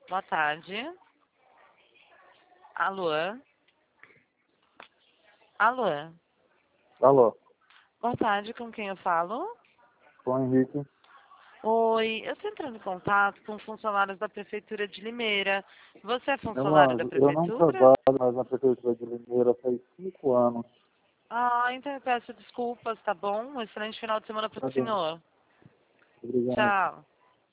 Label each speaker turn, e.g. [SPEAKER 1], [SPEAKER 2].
[SPEAKER 1] Boa tarde. Alô? Alô?
[SPEAKER 2] Alô,
[SPEAKER 1] Boa tarde, com quem eu falo?
[SPEAKER 2] com o Henrique.
[SPEAKER 1] Oi, eu estou entrando em contato com funcionários da Prefeitura de Limeira. Você é
[SPEAKER 2] Meu
[SPEAKER 1] funcionário da
[SPEAKER 2] anjo, eu não
[SPEAKER 1] Prefeitura?
[SPEAKER 2] trabalho mais na Prefeitura de Limeira faz 5 anos.
[SPEAKER 1] Ah, então eu peço desculpas, tá bom? Um excelente final de semana para
[SPEAKER 2] Tá
[SPEAKER 1] o
[SPEAKER 2] bem,
[SPEAKER 1] senhor.
[SPEAKER 2] obrigado.
[SPEAKER 1] Tchau.